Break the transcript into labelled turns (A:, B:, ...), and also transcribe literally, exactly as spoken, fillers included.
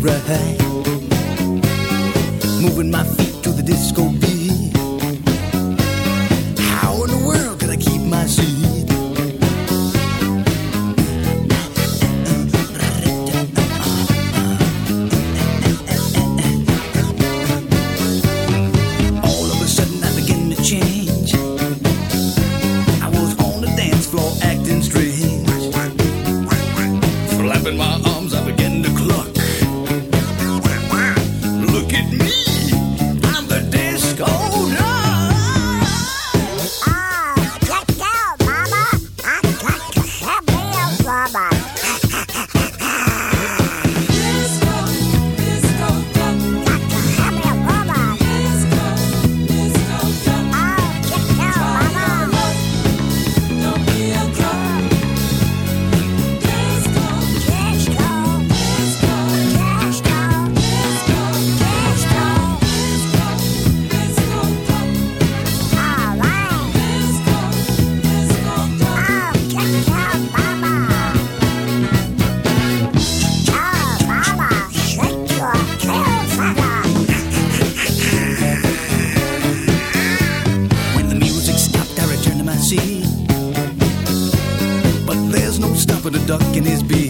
A: right. Moving my feet to the disco beat. How in the world could I keep my seat? All of a sudden I begin to change. I was on the dance floor acting strange. Flapping my arms, I began to cluck. Look at me, I'm the disco dog.
B: Oh, let go, Mama. I got to have me a rubber.
C: Disco, disco duck.
B: Got to have me a rubber.
C: Disco, disco duck.
B: Oh, get down, Mama.
C: Don't be a drunk. Disco,
B: Disco,
C: disco,
B: disco,
C: disco,
B: disco.
C: disco duck.
B: All right.
C: Disco, disco duck.
B: Oh, get down, Mama. Oh, Mama, shake your tail feather.
A: When the music stopped, I returned to my seat. But there's no stopping a duck in his beat.